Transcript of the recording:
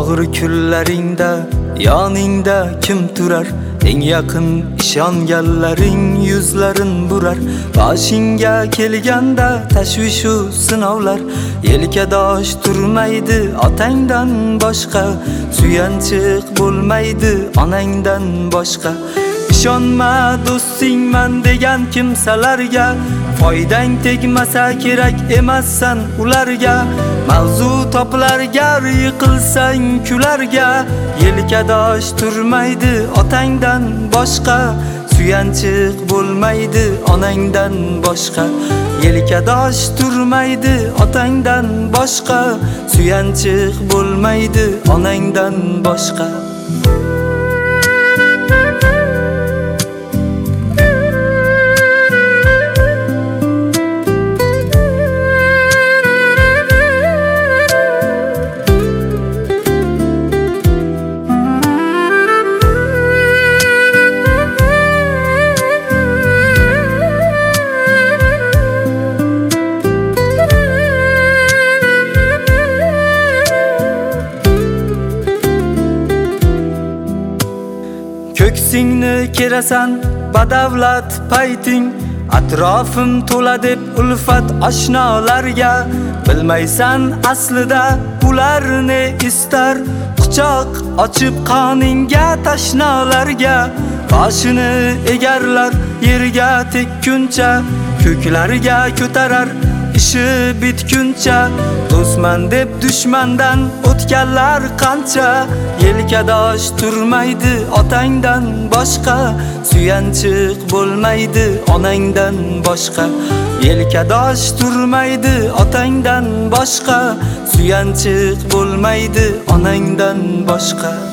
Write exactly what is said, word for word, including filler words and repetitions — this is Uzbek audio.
Og'ir kunlaringda yoningda kim turar? Eng yaqin ishonganlaring yuzlarin burar. Boshingga kelganda tashvishu sinovlar, yelkadosh turmaydi otangdan boshqa, suyanchiq bo'lmaydi onangdan boshqa. Ishonma do'stingman degan kimsalarga, foydang tegmasa kerak emassan ularga. Mavzu topilar gar yiqilsang kularga, yelkadosh turmaydi otangdan boshqa, suyanchiq bo'lmaydi onangdan boshqa. Yelkadosh turmaydi otangdan boshqa, suyanchiq bo'lmaydi onangdan boshqa. Ko'ksingni kerasan badavlat payting, atrofim to'la deb ulfat oshnolarga. Bilmaysan aslida ular ne istar, quchoq ochib qoningga tashnolarga. Boshini egarlar yerga tekkuncha, ko'klarga ko'tarar ishi bitguncha. Do'stman deb dushmandan o'tganlar qancha, yelkadosh turmaydi otangdan boshqa, suyanchiq bo'lmaydi onangdan boshqa. Yelkadosh turmaydi otangdan boshqa, suyanchiq bo'lmaydi onangdan boshqa.